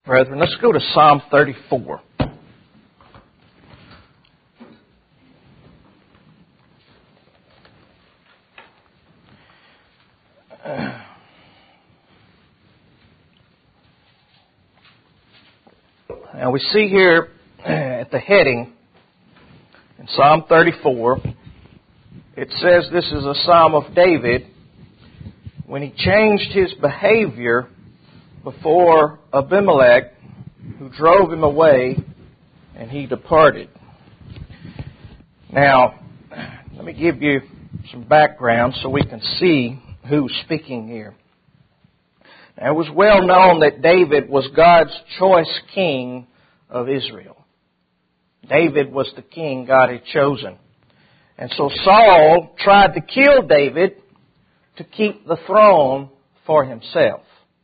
Brethren, let's go to Psalm 34. Now we see here at the heading in Psalm 34, it says this is a Psalm of David when he changed his behavior before Abimelech, who drove him away, and he departed. Now, let me give you some background so we can see who's speaking here. Now, it was well known that David was God's choice king of Israel. David was the king God had chosen. And so Saul tried to kill David to keep the throne for himself.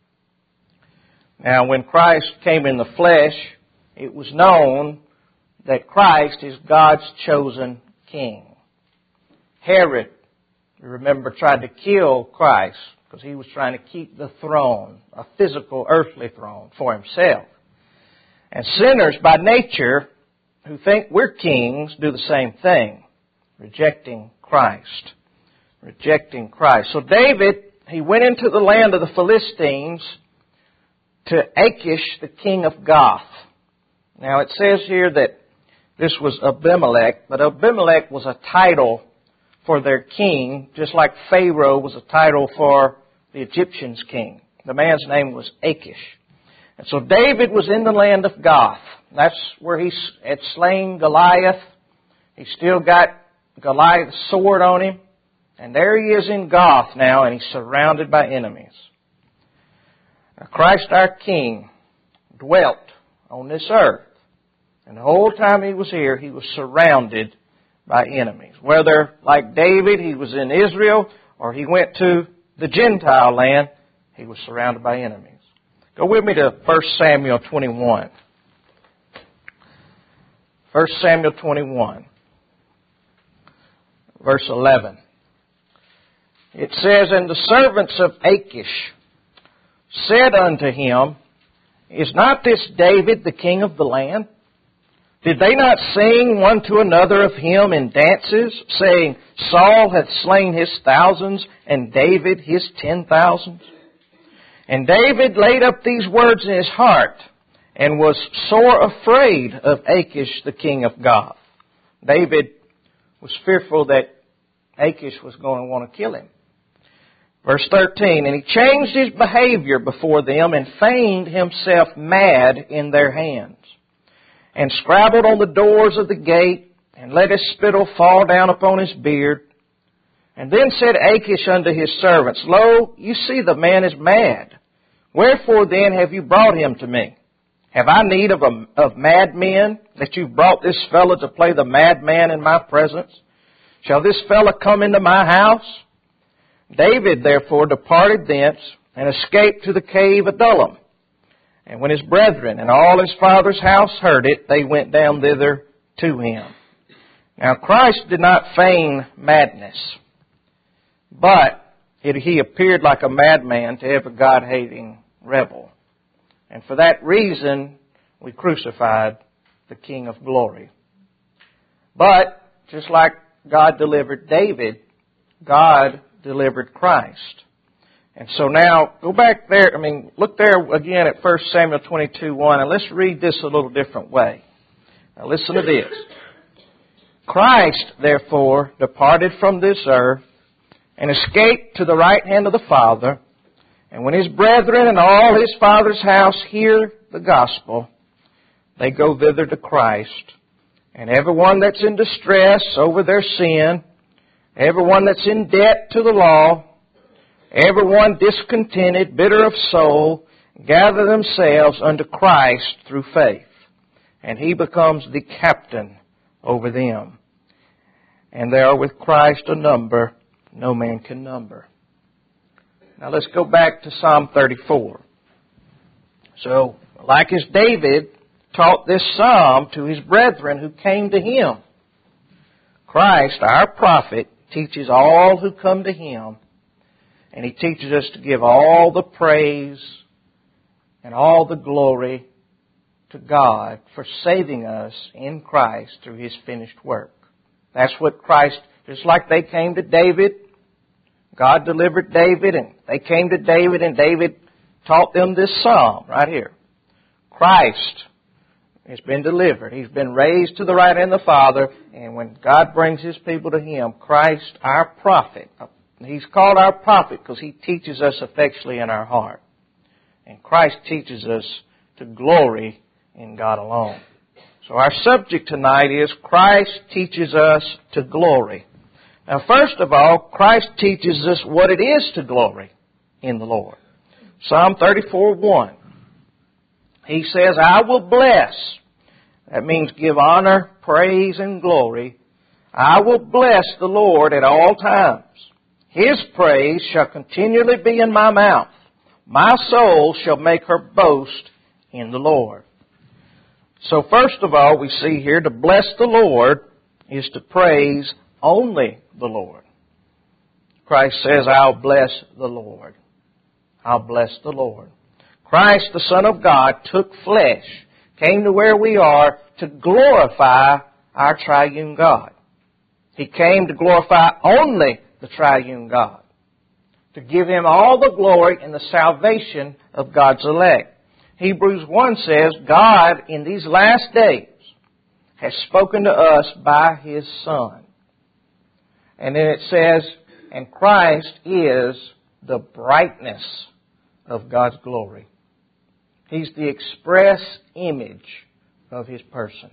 Now, when Christ came in the flesh, it was known that Christ is God's chosen king. Herod, you remember, tried to kill Christ because he was trying to keep the throne, a physical, earthly throne, for himself. And sinners by nature who think we're kings do the same thing, rejecting Christ. Rejecting Christ. So David, he went into the land of the Philistines to Achish, the king of Gath. Now it says here that this was Abimelech, but Abimelech was a title for their king, just like Pharaoh was a title for the Egyptians' king. The man's name was Achish. And so David was in the land of Gath. That's where he had slain Goliath. He still got Goliath's sword on him. And there he is in Gath now, and he's surrounded by enemies. Now, Christ our King dwelt on this earth. And the whole time he was here, he was surrounded by enemies. Whether, like David, he was in Israel, or he went to the Gentile land, he was surrounded by enemies. Go with me to 1 Samuel 21. 1 Samuel 21, verse 11. It says, And the servants of Achish said unto him, Is not this David the king of the land? Did they not sing one to another of him in dances, saying, Saul hath slain his thousands, and David his 10,000s? And David laid up these words in his heart, and was sore afraid of Achish the king of Gath. David was fearful that Achish was going to want to kill him. Verse 13, And he changed his behavior before them, and feigned himself mad in their hands, and scrabbled on the doors of the gate, and let his spittle fall down upon his beard. And then said Achish unto his servants, Lo, you see the man is mad. Wherefore then have you brought him to me? Have I need of madmen, that you've brought this fellow to play the madman in my presence? Shall this fellow come into my house? David therefore departed thence, and escaped to the cave Adullam. And when his brethren and all his father's house heard it, they went down thither to him. Now Christ did not feign madness, but he appeared like a madman to every God-hating rebel. And for that reason, we crucified the King of Glory. But, just like God delivered David, God delivered Christ. And so now, go back there, look there again at 1 Samuel 22:1, and let's read this a little different way. Now listen to this. Christ, therefore, departed from this earth, and escaped to the right hand of the Father. And when his brethren and all his Father's house hear the gospel, they go thither to Christ. And everyone that's in distress over their sin, everyone that's in debt to the law, everyone discontented, bitter of soul, gather themselves unto Christ through faith. And he becomes the captain over them. And they are with Christ a number no man can number. Now let's go back to Psalm 34. So, like as David taught this psalm to his brethren who came to him, Christ, our prophet, teaches all who come to him, and he teaches us to give all the praise and all the glory to God for saving us in Christ through His finished work. That's what Christ, just like they came to David, God delivered David, and they came to David, and David taught them this psalm right here. Christ has been delivered. He's been raised to the right hand of the Father, and when God brings His people to Him, Christ, our prophet, He's called our prophet because He teaches us effectually in our heart. And Christ teaches us to glory in God alone. So our subject tonight is Christ teaches us to glory. Now, first of all, Christ teaches us what it is to glory in the Lord. Psalm 34:1. He says, I will bless. That means give honor, praise, and glory. I will bless the Lord at all times. His praise shall continually be in my mouth. My soul shall make her boast in the Lord. So first of all, we see here to bless the Lord is to praise only the Lord. Christ says, I'll bless the Lord. I'll bless the Lord. Christ, the Son of God, took flesh, came to where we are to glorify our triune God. He came to glorify only the triune God, to give Him all the glory and the salvation of God's elect. Hebrews 1 says, God in these last days has spoken to us by His Son. And then it says, and Christ is the brightness of God's glory. He's the express image of His person.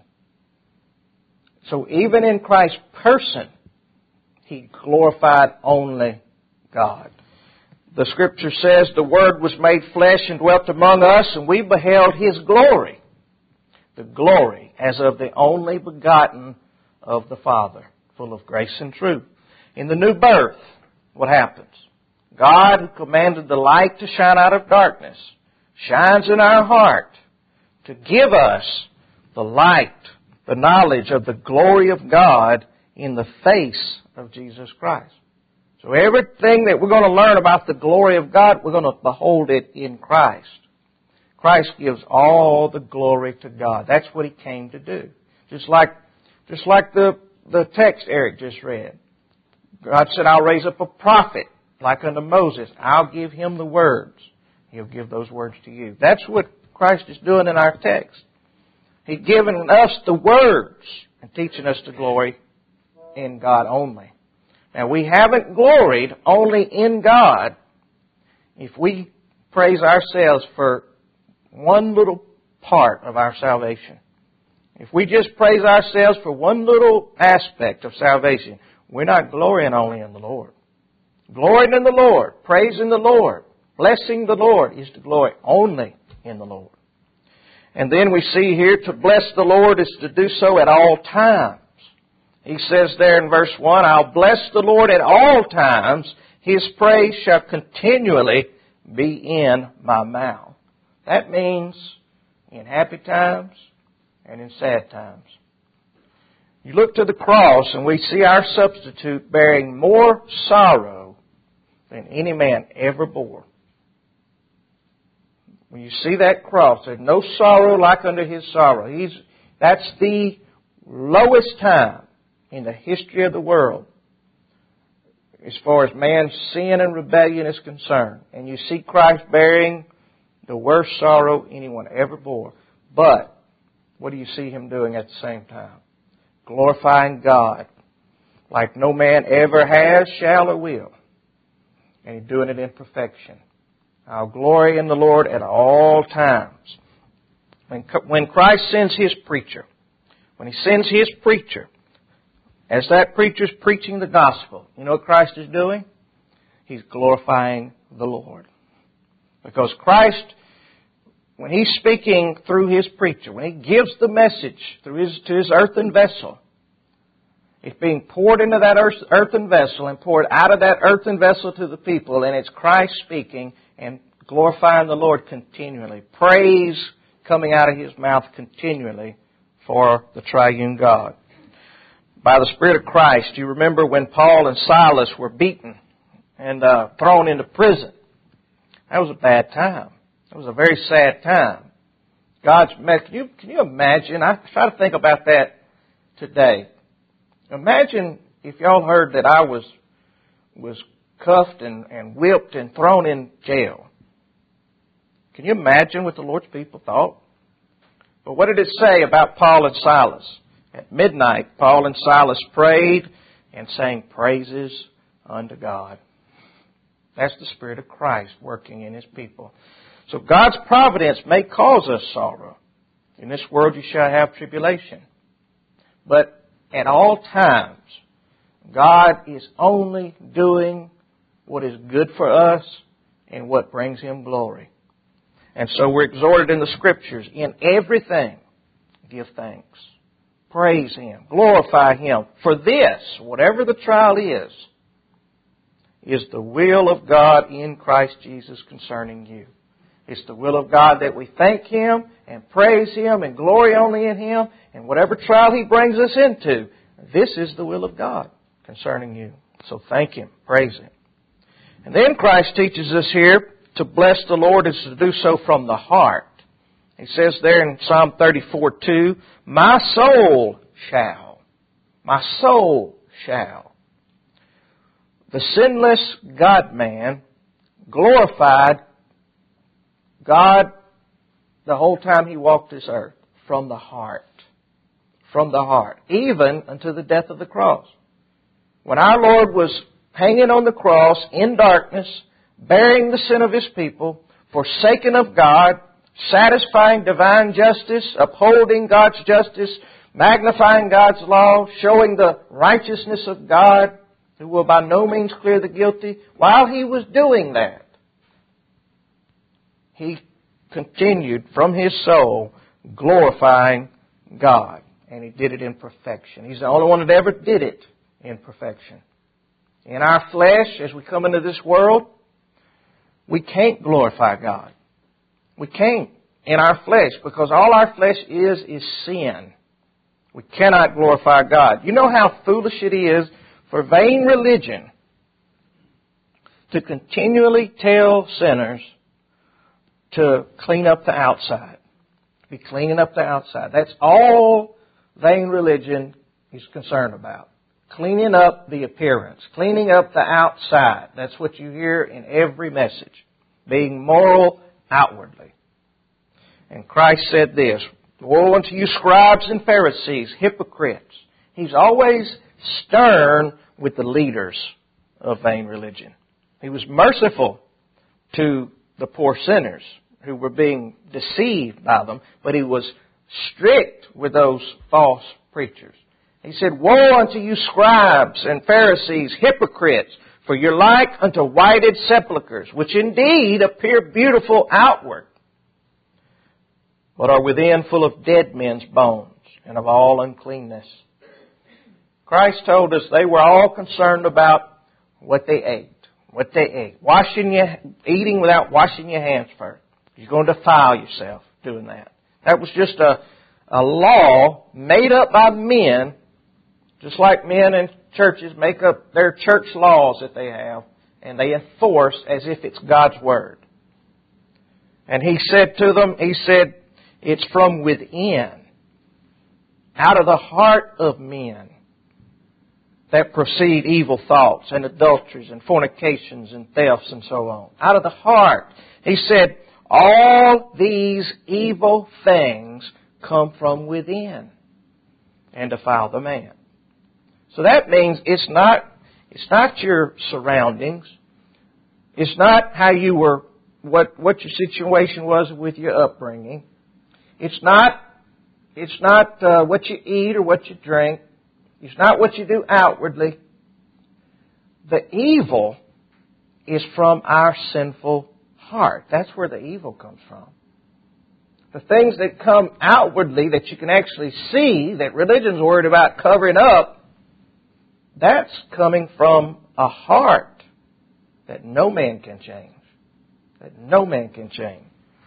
So even in Christ's person, He glorified only God. The Scripture says, the Word was made flesh and dwelt among us, and we beheld His glory. The glory as of the only begotten of the Father, full of grace and truth. In the new birth, what happens? God, who commanded the light to shine out of darkness, shines in our heart to give us the light, the knowledge of the glory of God in the face of Jesus Christ. So everything that we're going to learn about the glory of God, we're going to behold it in Christ. Christ gives all the glory to God. That's what He came to do. Just like the text Eric just read. God said, I'll raise up a prophet like unto Moses. I'll give him the words. He'll give those words to you. That's what Christ is doing in our text. He's given us the words and teaching us to glory in God only. Now, we haven't gloried only in God if we praise ourselves for one little part of our salvation. If we just praise ourselves for one little aspect of salvation, we're not glorying only in the Lord. Glorying in the Lord, praising the Lord, blessing the Lord is to glory only in the Lord. And then we see here to bless the Lord is to do so at all times. He says there in verse 1, I'll bless the Lord at all times. His praise shall continually be in my mouth. That means in happy times and in sad times. You look to the cross and we see our substitute bearing more sorrow than any man ever bore. When you see that cross, there's no sorrow like unto His sorrow. That's the lowest time in the history of the world as far as man's sin and rebellion is concerned. And you see Christ bearing the worst sorrow anyone ever bore. But what do you see Him doing at the same time? Glorifying God like no man ever has, shall, or will. And He's doing it in perfection. I'll glory in the Lord at all times. When Christ sends His preacher, when He sends His preacher, as that preacher's preaching the gospel, you know what Christ is doing? He's glorifying the Lord. Because Christ, when He's speaking through His preacher, when He gives the message to His earthen vessel, it's being poured into that earthen vessel and poured out of that earthen vessel to the people, and it's Christ speaking and glorifying the Lord continually. Praise coming out of His mouth continually for the triune God. By the Spirit of Christ, you remember when Paul and Silas were beaten and thrown into prison. That was a bad time. It was a very sad time. God's message. Can you imagine? I try to think about that today. Imagine if y'all heard that I was cuffed and whipped and thrown in jail. Can you imagine what the Lord's people thought? But what did it say about Paul and Silas? At midnight, Paul and Silas prayed and sang praises unto God. That's the Spirit of Christ working in His people. So God's providence may cause us sorrow. In this world you shall have tribulation. But at all times, God is only doing what is good for us and what brings Him glory. And so we're exhorted in the Scriptures, in everything, give thanks. Praise Him. Glorify Him. For this, whatever the trial is the will of God in Christ Jesus concerning you. It's the will of God that we thank Him and praise Him and glory only in Him. And whatever trial He brings us into, this is the will of God concerning you. So thank Him. Praise Him. And then Christ teaches us here to bless the Lord is to do so from the heart. He says there in Psalm 34:2, my soul shall. The sinless God-man glorified God the whole time He walked this earth. From the heart. From the heart. Even unto the death of the cross. When our Lord was hanging on the cross in darkness, bearing the sin of His people, forsaken of God, satisfying divine justice, upholding God's justice, magnifying God's law, showing the righteousness of God, who will by no means clear the guilty. While He was doing that, He continued from His soul glorifying God. And He did it in perfection. He's the only one that ever did it in perfection. In our flesh, as we come into this world, we can't glorify God. We can't in our flesh, because all our flesh is sin. We cannot glorify God. You know how foolish it is for vain religion to continually tell sinners to clean up the outside. Be cleaning up the outside. That's all vain religion is concerned about. Cleaning up the appearance. Cleaning up the outside. That's what you hear in every message. Being moral outwardly. And Christ said this, woe unto you scribes and Pharisees, hypocrites. He's always stern with the leaders of vain religion. He was merciful to the poor sinners who were being deceived by them, but He was strict with those false preachers. He said, woe unto you scribes and Pharisees, hypocrites, for you're like unto whited sepulchres, which indeed appear beautiful outward, but are within full of dead men's bones and of all uncleanness. Christ told us they were all concerned about what they ate. What they ate. Eating without washing your hands first. You're going to defile yourself doing that. That was just a law made up by men, just like men in churches make up their church laws that they have, and they enforce as if it's God's Word. And He said to them, it's from within, out of the heart of men, that proceed evil thoughts and adulteries and fornications and thefts and so on. Out of the heart. He said, all these evil things come from within and defile the man. So that means it's not your surroundings. It's not how you were, what your situation was with your upbringing. It's not what you eat or what you drink. It's not what you do outwardly. The evil is from our sinful heart. That's where the evil comes from. The things that come outwardly that you can actually see, that religion's worried about covering up, that's coming from a heart that no man can change. That no man can change.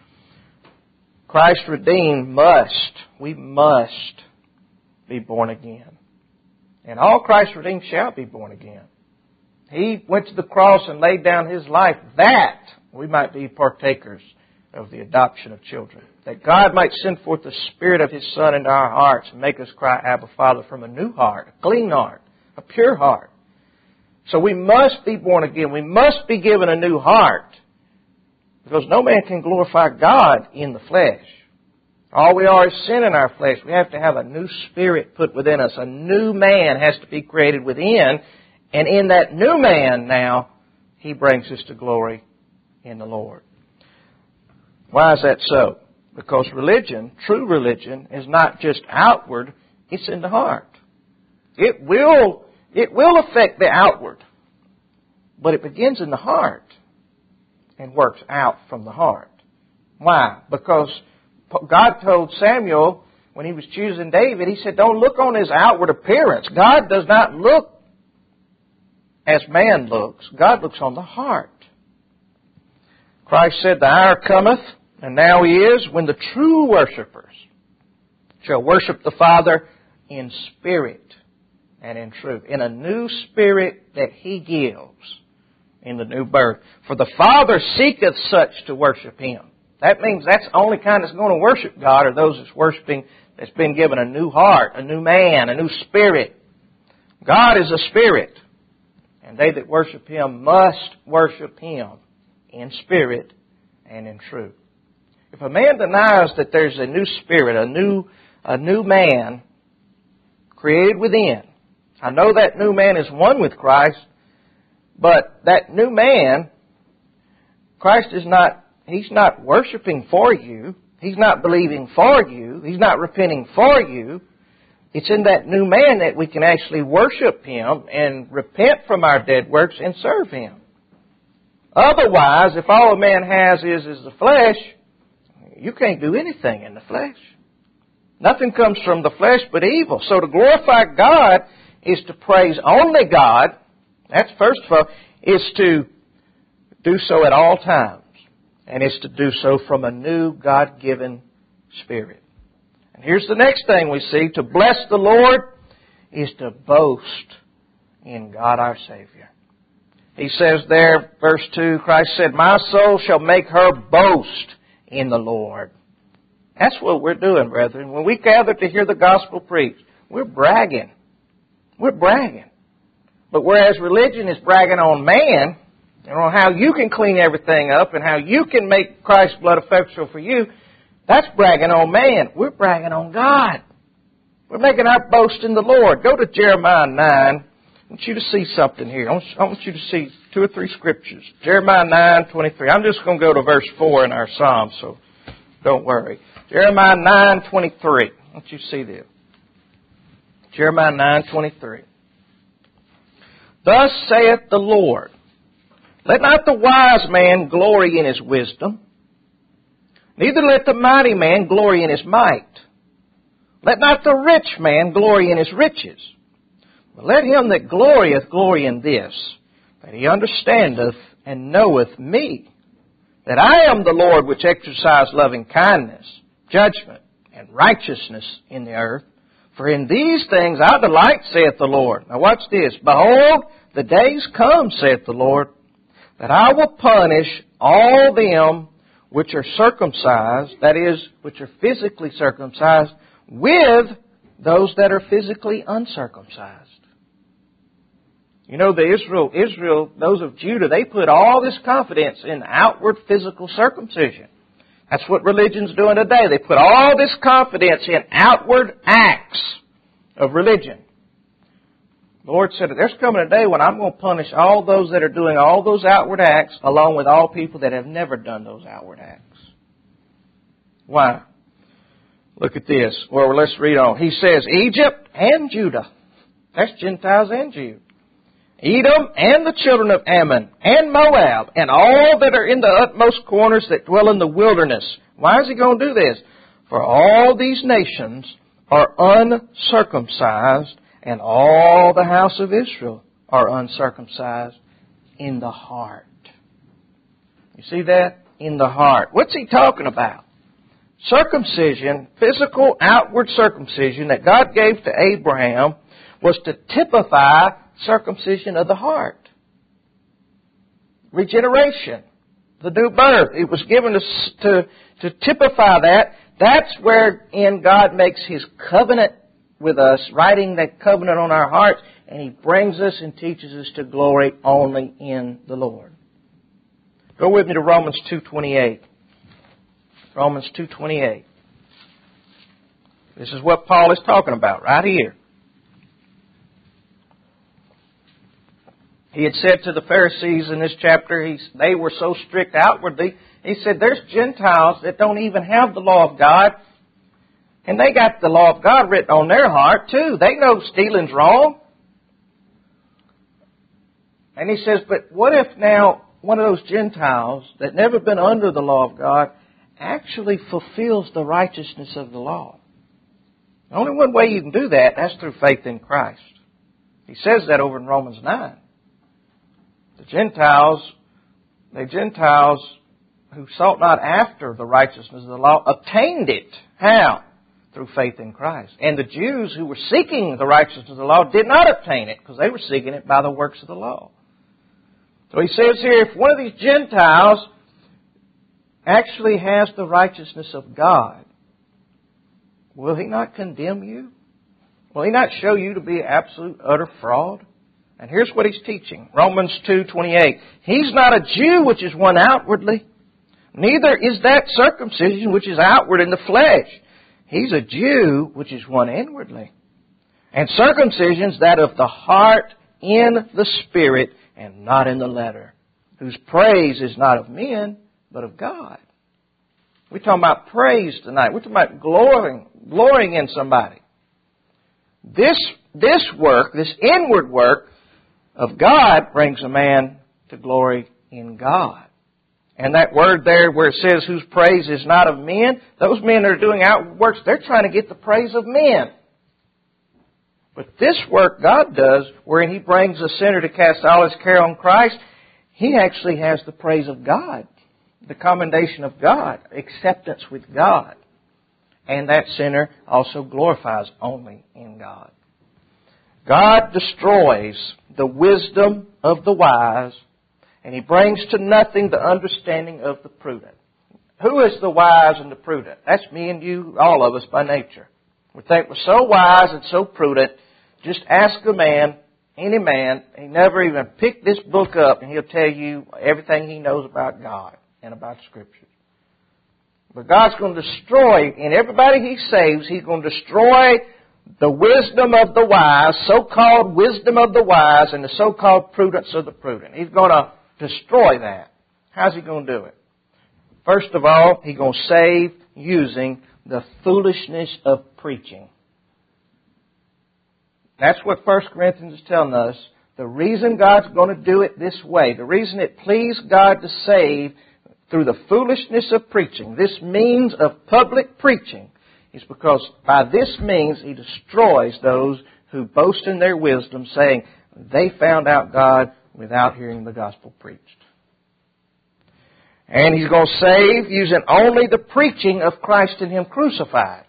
Christ redeemed we must be born again. And all Christ redeemed shall be born again. He went to the cross and laid down His life that we might be partakers of the adoption of children. That God might send forth the Spirit of His Son into our hearts and make us cry, Abba, Father, from a new heart, a clean heart, a pure heart. So we must be born again. We must be given a new heart. Because no man can glorify God in the flesh. All we are is sin in our flesh. We have to have a new spirit put within us. A new man has to be created within. And in that new man now, He brings us to glory in the Lord. Why is that so? Because religion, true religion, is not just outward, it's in the heart. It will affect the outward, but it begins in the heart and works out from the heart. Why? Because God told Samuel when He was choosing David, He said, don't look on his outward appearance. God does not look as man looks. God looks on the heart. Christ said, the hour cometh, and now is, when the true worshipers shall worship the Father in spirit and in truth. In a new spirit that He gives in the new birth. For the Father seeketh such to worship Him. That means that's the only kind that's going to worship God are those that's worshiping, that's been given a new heart, a new man, a new spirit. God is a spirit. And they that worship Him must worship Him in spirit and in truth. If a man denies that there's a new spirit, a new man created within, I know that new man is one with Christ, but that new man, Christ is not, He's not worshiping for you. He's not believing for you. He's not repenting for you. It's in that new man that we can actually worship Him and repent from our dead works and serve Him. Otherwise, if all a man has is the flesh, you can't do anything in the flesh. Nothing comes from the flesh but evil. So to glorify God is to praise only God. That's first of all, is to do so at all times. And it's to do so from a new God-given spirit. And here's the next thing we see. To bless the Lord is to boast in God our Savior. He says there, verse 2, Christ said, my soul shall make her boast in the Lord. That's what we're doing, brethren. When we gather to hear the gospel preached, we're bragging. We're bragging. But whereas religion is bragging on man, and on how you can clean everything up and how you can make Christ's blood effectual for you, that's bragging on man. We're bragging on God. We're making our boast in the Lord. Go to Jeremiah 9. I want you to see something here. I want you to see 2 or 3 scriptures. Jeremiah 9:23. I'm just going to go to verse 4 in our psalm, so don't worry. Jeremiah 9:23. I want you to see this. Jeremiah 9:23. Thus saith the Lord, let not the wise man glory in his wisdom, neither let the mighty man glory in his might. Let not the rich man glory in his riches, but let him that glorieth glory in this, that he understandeth and knoweth me, that I am the Lord which exercise loving kindness, judgment, and righteousness in the earth. For in these things I delight, saith the Lord. Now watch this. Behold, the days come, saith the Lord, that I will punish all them which are circumcised, that is, which are physically circumcised, with those that are physically uncircumcised. You know, Israel, those of Judah, they put all this confidence in outward physical circumcision. That's what religion's doing today. They put all this confidence in outward acts of religion. The Lord said, there's coming a day when I'm going to punish all those that are doing all those outward acts, along with all people that have never done those outward acts. Why? Look at this. Well, let's read on. He says, Egypt and Judah. That's Gentiles and Jews. Edom and the children of Ammon and Moab and all that are in the utmost corners that dwell in the wilderness. Why is He going to do this? For all these nations are uncircumcised, and all the house of Israel are uncircumcised in the heart. You see that? In the heart. What's He talking about? Circumcision, physical outward circumcision that God gave to Abraham was to typify circumcision of the heart. Regeneration. the new birth. It was given to typify that. That's wherein God makes His covenant with us, writing that covenant on our hearts, and He brings us and teaches us to glory only in the Lord. Go with me to Romans 2:28. Romans 2:28. This is what Paul is talking about right here. He had said to the Pharisees in this chapter, they were so strict outwardly. He said, there's Gentiles that don't even have the law of God, and they got the law of God written on their heart too. They know stealing's wrong. And he says, but what if now one of those Gentiles that never been under the law of God actually fulfills the righteousness of the law? Only one way you can do that, that's through faith in Christ. He says that over in Romans 9. The Gentiles who sought not after the righteousness of the law obtained it. How? Through faith in Christ. And the Jews who were seeking the righteousness of the law did not obtain it because they were seeking it by the works of the law. So he says here, if one of these Gentiles actually has the righteousness of God, will he not condemn you? Will he not show you to be absolute, utter fraud? And here's what he's teaching. Romans 2:28. He's not a Jew which is one outwardly, neither is that circumcision which is outward in the flesh. He's a Jew which is one inwardly. And circumcision's that of the heart in the spirit and not in the letter, whose praise is not of men, but of God. We're talking about praise tonight. We're talking about glorying in somebody. This work, this inward work of God brings a man to glory in God. And that word there where it says whose praise is not of men, those men that are doing outward works, they're trying to get the praise of men. But this work God does, wherein He brings a sinner to cast all his care on Christ, he actually has the praise of God, the commendation of God, acceptance with God. And that sinner also glorifies only in God. God destroys the wisdom of the wise, and He brings to nothing the understanding of the prudent. Who is the wise and the prudent? That's me and you, all of us by nature. We think we're so wise and so prudent. Just ask a man, any man, he never even picked this book up, and he'll tell you everything he knows about God and about Scripture. But God's going to destroy, in everybody He saves, He's going to destroy the wisdom of the wise, so-called wisdom of the wise, and the so-called prudence of the prudent. He's going to destroy that. How's He going to do it? First of all, He's going to save using the foolishness of preaching. That's what 1 Corinthians is telling us. The reason God's going to do it this way, the reason it pleased God to save through the foolishness of preaching, this means of public preaching, is because by this means He destroys those who boast in their wisdom, saying they found out God without hearing the gospel preached. And He's going to save using only the preaching of Christ and Him crucified.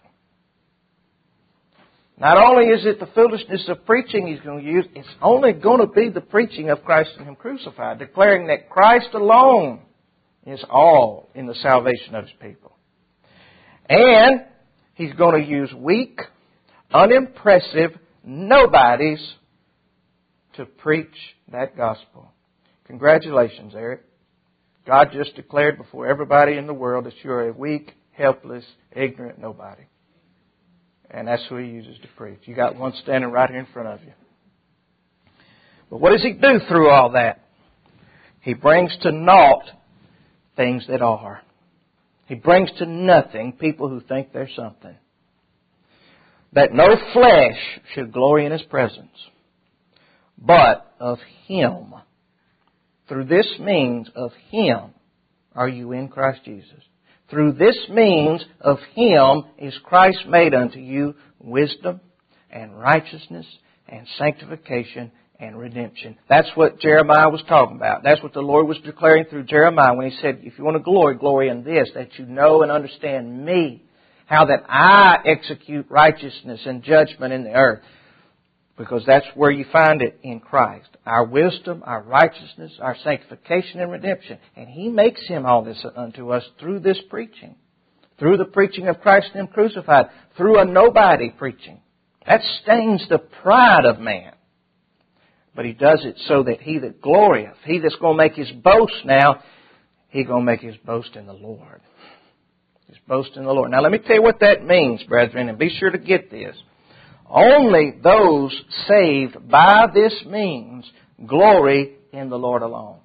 Not only is it the foolishness of preaching He's going to use, it's only going to be the preaching of Christ and Him crucified, declaring that Christ alone is all in the salvation of His people. And He's going to use weak, unimpressive nobodies to preach that gospel. Congratulations, Eric. God just declared before everybody in the world that you're a weak, helpless, ignorant nobody. And that's who He uses to preach. You got one standing right here in front of you. But what does He do through all that? He brings to naught things that are. He brings to nothing people who think they're something. That no flesh should glory in His presence, but of Him. Through this means of Him are you in Christ Jesus. Through this means of Him is Christ made unto you wisdom and righteousness and sanctification and redemption. That's what Jeremiah was talking about. That's what the Lord was declaring through Jeremiah when He said, if you want to glory in this, that you know and understand Me, how that I execute righteousness and judgment in the earth. Because that's where you find it in Christ. Our wisdom, our righteousness, our sanctification and redemption. And He makes Him all this unto us through this preaching. Through the preaching of Christ and Him crucified. Through a nobody preaching. That stains the pride of man. But He does it so that he that glorieth, he that's going to make his boast now, he's going to make his boast in the Lord. His boast in the Lord. Now let me tell you what that means, brethren, and be sure to get this. Only those saved by this means glory in the Lord alone.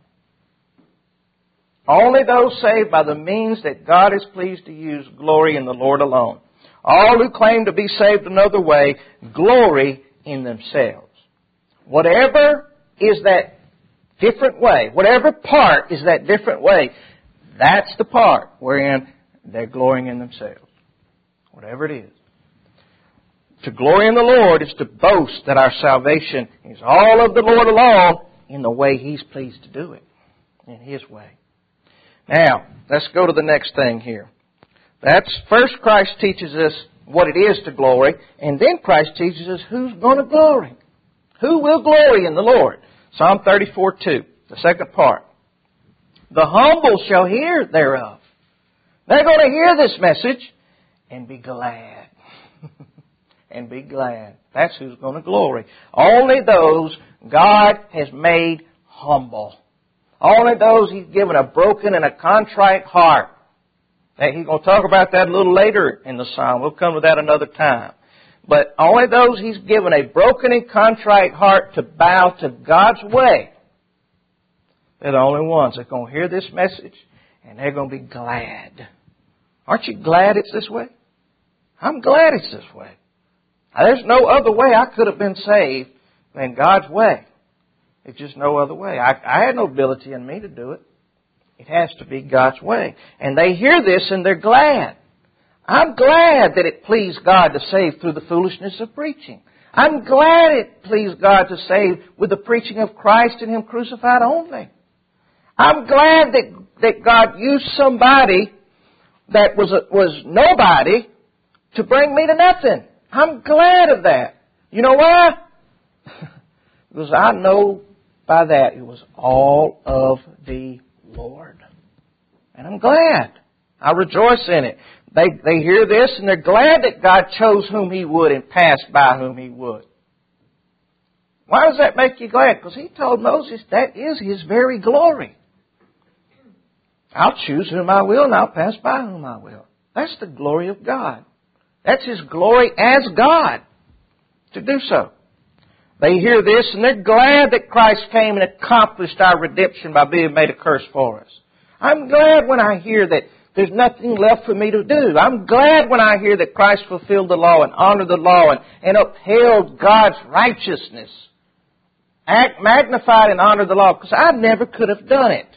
Only those saved by the means that God is pleased to use glory in the Lord alone. All who claim to be saved another way glory in themselves. Whatever is that different way, whatever part is that different way, that's the part wherein they're glorying in themselves. Whatever it is. To glory in the Lord is to boast that our salvation is all of the Lord alone in the way He's pleased to do it. In His way. Now, let's go to the next thing here. That's first Christ teaches us what it is to glory, and then Christ teaches us who's going to glory. Who will glory in the Lord? Psalm 34:2, the second part. The humble shall hear thereof. They're going to hear this message and be glad. And be glad. That's who's going to glory. Only those God has made humble. Only those He's given a broken and a contrite heart. He's going to talk about that a little later in the psalm. We'll come to that another time. But only those He's given a broken and contrite heart to bow to God's way, they're the only ones that are going to hear this message and they're going to be glad. Aren't you glad it's this way? I'm glad it's this way. There's no other way I could have been saved than God's way. It's just no other way. I had no ability in me to do it. It has to be God's way. And they hear this and they're glad. I'm glad that it pleased God to save through the foolishness of preaching. I'm glad it pleased God to save with the preaching of Christ and Him crucified only. I'm glad that God used somebody that was nobody to bring me to nothing. I'm glad of that. You know why? Because I know by that it was all of the Lord. And I'm glad. I rejoice in it. They hear this and they're glad that God chose whom He would and passed by whom He would. Why does that make you glad? Because He told Moses that is His very glory. I'll choose whom I will and I'll pass by whom I will. That's the glory of God. That's His glory as God to do so. They hear this and they're glad that Christ came and accomplished our redemption by being made a curse for us. I'm glad when I hear that there's nothing left for me to do. I'm glad when I hear that Christ fulfilled the law and honored the law and upheld God's righteousness. Magnified and honored the law because I never could have done it.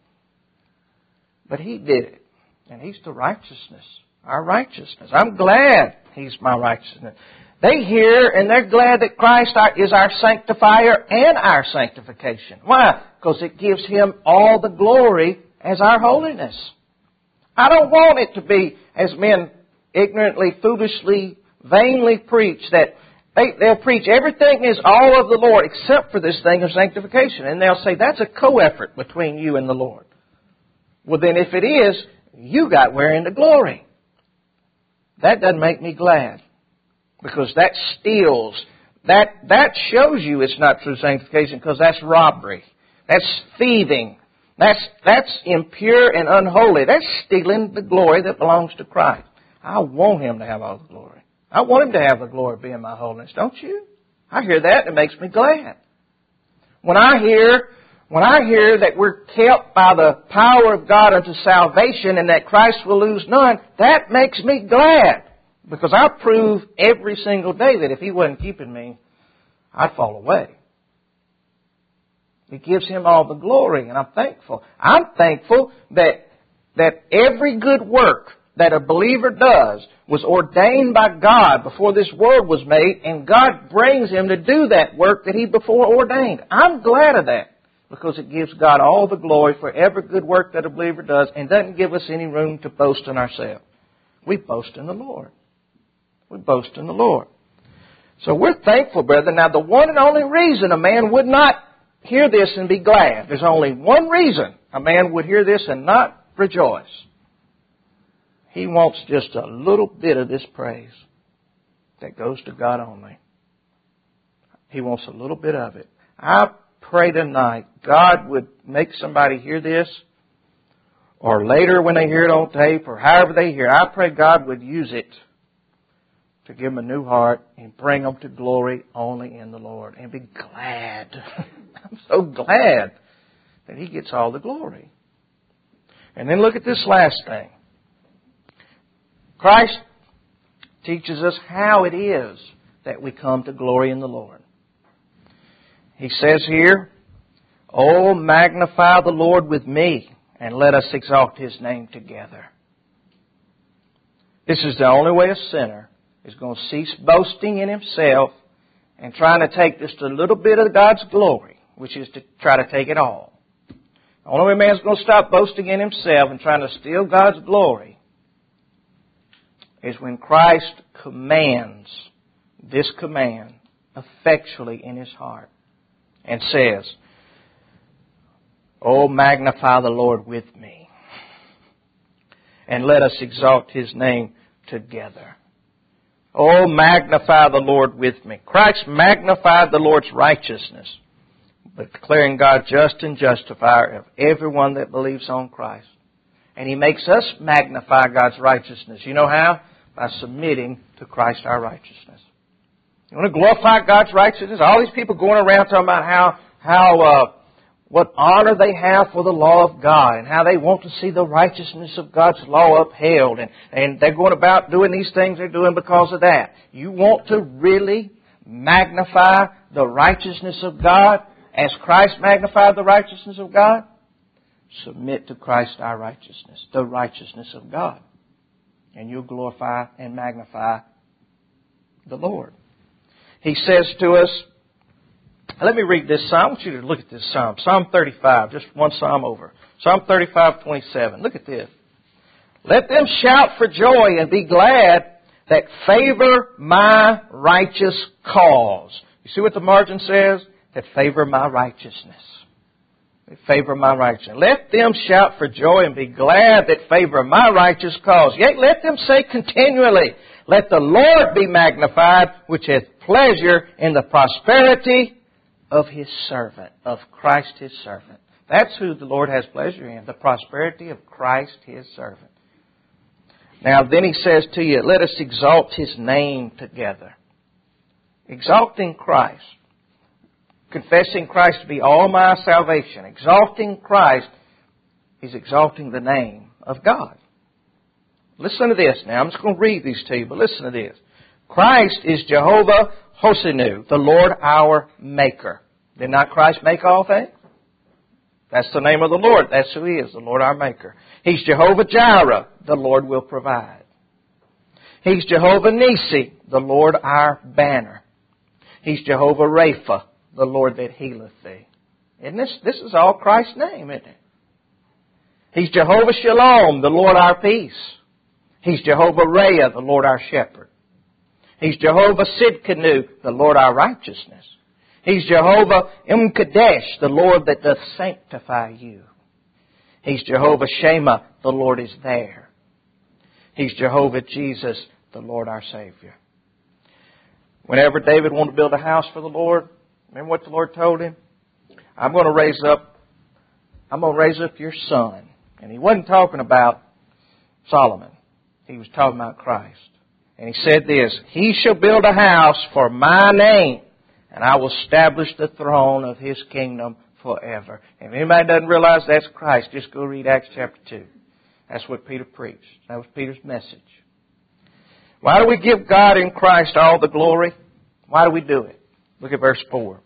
But He did it. And He's the righteousness. Our righteousness. I'm glad He's my righteousness. They hear and they're glad that Christ is our sanctifier and our sanctification. Why? Because it gives Him all the glory as our holiness. I don't want it to be, as men ignorantly, foolishly, vainly preach, that they'll preach everything is all of the Lord except for this thing of sanctification. And they'll say that's a co-effort between you and the Lord. Well then if it is, you got wherein the glory. That doesn't make me glad. Because that steals, that shows you it's not true sanctification because that's robbery. That's thieving. That's impure and unholy. That's stealing the glory that belongs to Christ. I want Him to have all the glory. I want Him to have the glory being my holiness, don't you? I hear that and it makes me glad. When I hear that we're kept by the power of God unto salvation and that Christ will lose none, that makes me glad. Because I prove every single day that if He wasn't keeping me, I'd fall away. It gives Him all the glory, and I'm thankful. I'm thankful that every good work that a believer does was ordained by God before this world was made, and God brings him to do that work that He before ordained. I'm glad of that, because it gives God all the glory for every good work that a believer does, and doesn't give us any room to boast in ourselves. We boast in the Lord. We boast in the Lord. So we're thankful, brethren. Now, the one and only reason a man would not hear this and be glad, there's only one reason a man would hear this and not rejoice. He wants just a little bit of this praise that goes to God only. He wants a little bit of it. I pray tonight God would make somebody hear this, or later when they hear it on tape, or however they hear it. I pray God would use it to give them a new heart and bring them to glory only in the Lord. And be glad. I'm so glad that He gets all the glory. And then look at this last thing. Christ teaches us how it is that we come to glory in the Lord. He says here, "Oh, magnify the Lord with me, and let us exalt His name together." This is the only way a sinner is going to cease boasting in himself and trying to take just a little bit of God's glory, which is to try to take it all. The only way a man's going to stop boasting in himself and trying to steal God's glory is when Christ commands this command effectually in his heart and says, "Oh, magnify the Lord with me, and let us exalt His name together." Oh, magnify the Lord with me. Christ magnified the Lord's righteousness, but declaring God just and justifier of everyone that believes on Christ. And He makes us magnify God's righteousness. You know how? By submitting to Christ our righteousness. You want to glorify God's righteousness? All these people going around talking about what honor they have for the law of God and how they want to see the righteousness of God's law upheld. And they're going about doing these things they're doing because of that. You want to really magnify the righteousness of God as Christ magnified the righteousness of God? Submit to Christ our righteousness, the righteousness of God. And you'll glorify and magnify the Lord. He says to us, let me read this psalm. I want you to look at this psalm. Psalm 35, just one psalm over. Psalm 35:27. Look at this. "Let them shout for joy and be glad that favor my righteous cause." You see what the margin says? That favor my righteousness. That favor my righteousness. "Let them shout for joy and be glad that favor my righteous cause. Yea, let them say continually, let the Lord be magnified, which hath pleasure in the prosperity of His servant," of Christ His servant. That's who the Lord has pleasure in, the prosperity of Christ His servant. Now then He says to you, let us exalt His name together. Exalting Christ. Confessing Christ to be all my salvation. Exalting Christ is exalting the name of God. Listen to this now. I'm just going to read these to you, but listen to this. Christ is Jehovah Hosenu, the Lord our Maker. Did not Christ make all things? That's the name of the Lord. That's who He is, the Lord our Maker. He's Jehovah Jireh, the Lord will provide. He's Jehovah Nisi, the Lord our banner. He's Jehovah Rapha, the Lord that healeth thee. Isn't this is all Christ's name, isn't it? He's Jehovah Shalom, the Lord our peace. He's Jehovah Rhea, the Lord our shepherd. He's Jehovah Sidkenu, the Lord our righteousness. He's Jehovah Imkadesh, the Lord that doth sanctify you. He's Jehovah Shema, the Lord is there. He's Jehovah Jesus, the Lord our Savior. Whenever David wanted to build a house for the Lord, remember what the Lord told him? I'm going to raise up your son. And He wasn't talking about Solomon. He was talking about Christ. And He said this, "He shall build a house for my name, and I will establish the throne of His kingdom forever." And if anybody doesn't realize that's Christ, just go read Acts chapter 2. That's what Peter preached. That was Peter's message. Why do we give God in Christ all the glory? Why do we do it? Look at verse 4.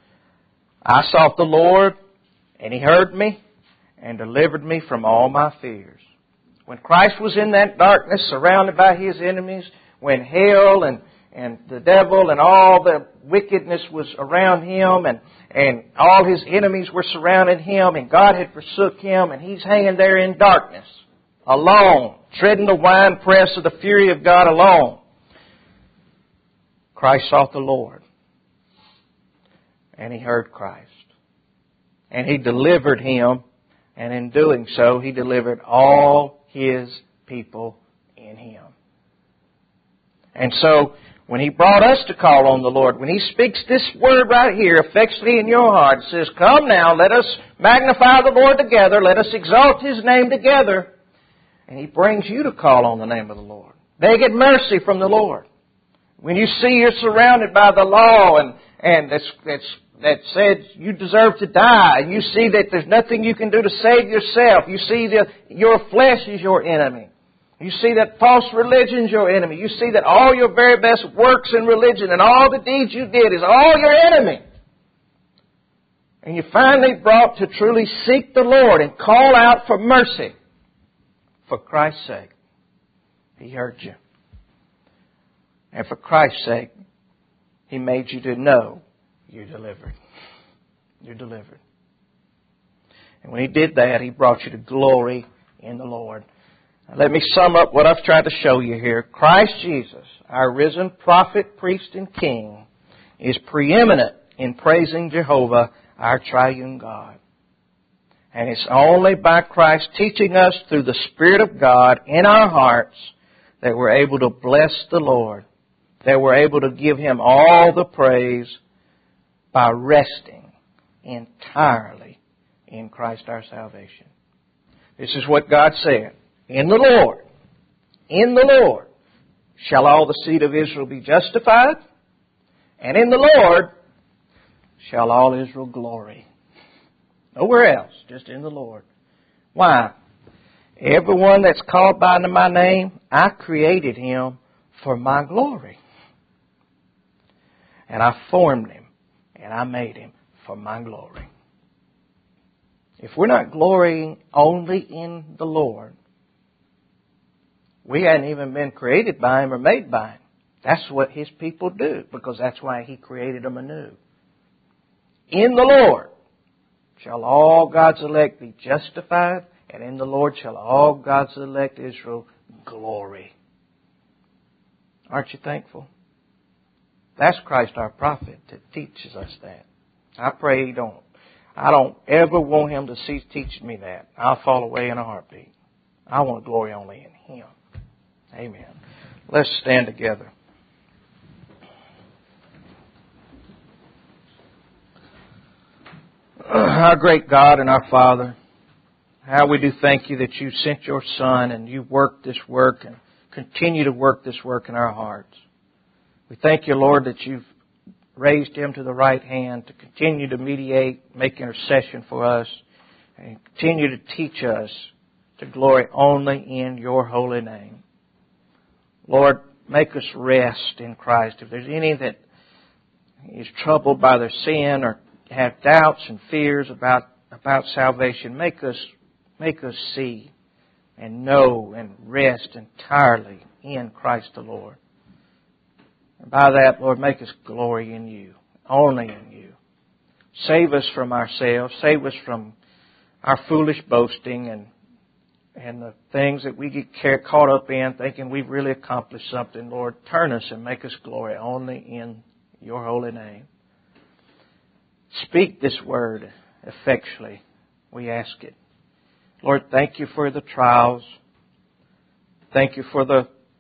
"I sought the Lord, and He heard me, and delivered me from all my fears." When Christ was in that darkness, surrounded by His enemies, when hell and the devil and all the wickedness was around Him, and all His enemies were surrounding Him, and God had forsook Him, and He's hanging there in darkness, alone, treading the winepress of the fury of God alone. Christ sought the Lord. And he heard Christ. And he delivered him. And in doing so, he delivered all his people in him. And so, when he brought us to call on the Lord, when he speaks this word right here, affectionately in your heart, it says, come now, let us magnify the Lord together, let us exalt his name together. And he brings you to call on the name of the Lord. Begging mercy from the Lord. When you see you're surrounded by the law and that said you deserve to die, and you see that there's nothing you can do to save yourself, you see that your flesh is your enemy. You see that false religion's your enemy. You see that all your very best works in religion and all the deeds you did is all your enemy. And you're finally brought to truly seek the Lord and call out for mercy. For Christ's sake, he heard you. And for Christ's sake, he made you to know you're delivered. You're delivered. And when he did that, he brought you to glory in the Lord. Now, let me sum up what I've tried to show you here. Christ Jesus, our risen prophet, priest, and king, is preeminent in praising Jehovah, our triune God. And it's only by Christ teaching us through the Spirit of God in our hearts that we're able to bless the Lord, that we're able to give him all the praise by resting entirely in Christ our salvation. This is what God said. In the Lord shall all the seed of Israel be justified, and in the Lord shall all Israel glory. Nowhere else, just in the Lord. Why? Everyone that's called by my name, I created him for my glory. And I formed him, and I made him for my glory. If we're not glorying only in the Lord, we hadn't even been created by him or made by him. That's what his people do, because that's why he created them anew. In the Lord shall all God's elect be justified, and in the Lord shall all God's elect Israel glory. Aren't you thankful? That's Christ our prophet that teaches us that. I pray he don't. I don't ever want him to cease teaching me that. I'll fall away in a heartbeat. I want glory only in him. Amen. Let's stand together. Our great God and our Father, how we do thank you that you sent your Son and you worked this work and continue to work this work in our hearts. We thank you, Lord, that you've raised him to the right hand to continue to mediate, make intercession for us, and continue to teach us to glory only in your holy name. Lord, make us rest in Christ. If there's any that is troubled by their sin or have doubts and fears about salvation, make us see and know and rest entirely in Christ the Lord. And by that, Lord, make us glory in you, only in you. Save us from ourselves. Save us from our foolish boasting and the things that we get caught up in thinking we've really accomplished something. Lord, turn us and make us glory only in your holy name. Speak this word effectually, we ask it. Lord, thank you for the trials. Thank you for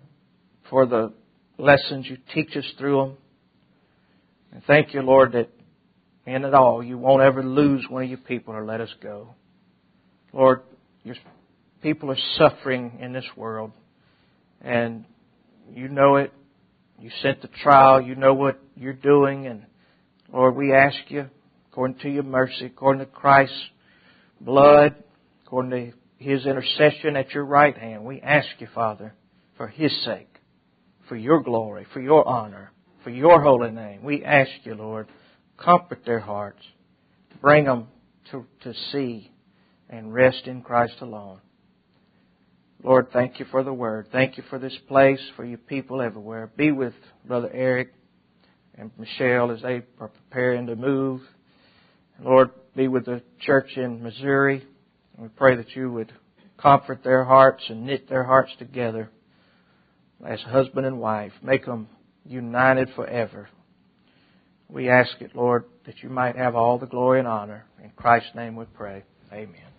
the lessons you teach us through them. And thank you, Lord, that in it all you won't ever lose one of your people or let us go. Lord, your people are suffering in this world, and you know it. You sent the trial. You know what you're doing. And Lord, we ask you, according to your mercy, according to Christ's blood, according to his intercession at your right hand, we ask you, Father, for his sake, for your glory, for your honor, for your holy name. We ask you, Lord, comfort their hearts, bring them to see and rest in Christ alone. Lord, thank you for the word. Thank you for this place, for your people everywhere. Be with Brother Eric and Michelle as they are preparing to move. Lord, be with the church in Missouri. We pray that you would comfort their hearts and knit their hearts together as husband and wife. Make them united forever. We ask it, Lord, that you might have all the glory and honor. In Christ's name we pray. Amen.